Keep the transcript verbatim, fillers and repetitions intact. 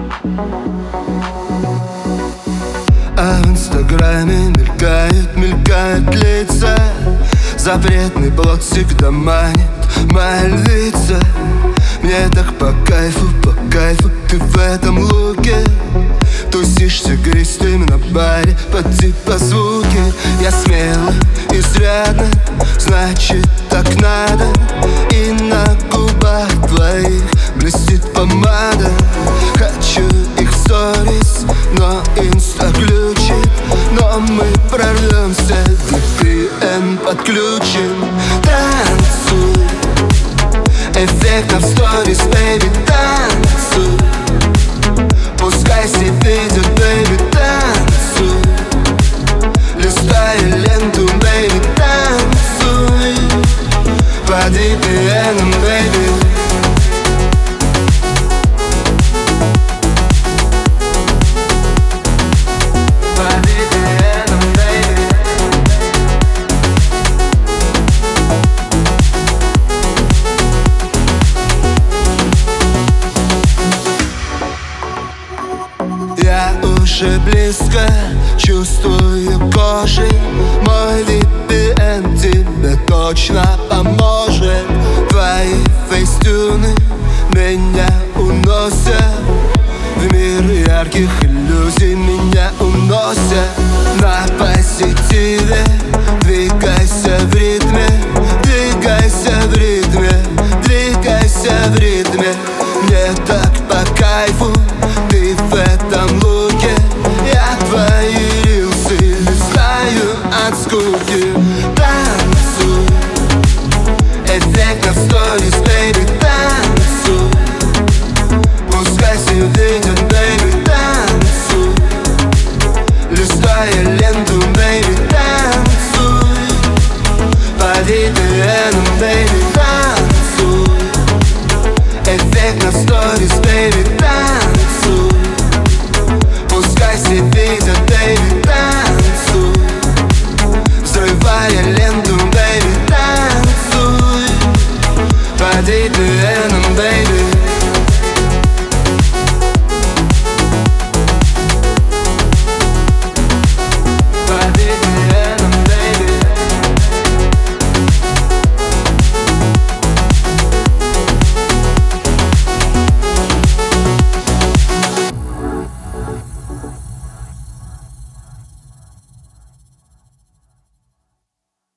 А в инстаграме мелькают, мелькают лица. Запретный плод всегда манит моя львица. Мне так по кайфу, по кайфу ты в этом луке. Тусишь с игристым на баре под типа звуки. Я смелый, изрядно, значит так надо. И на губах твоих блестит помада. Хочу их в сторис, но инста глючит. Но мы прорвемся, ви пи эн подключим. Танцуй, эффектно в сторис, бэйби, танцуй. Пускай все видят, бэйби, танцуй. Листай ленту, бэйби, танцуй. Под ви пи эн, бэйби. Я уже близко, чувствую кожей. Мой ви пи эн тебе точно поможет. Твои фейстюны меня уносят в мир ярких иллюзий, меня уносят. На позитиве двигайся в ритме, двигайся в ритме, двигайся в ритме.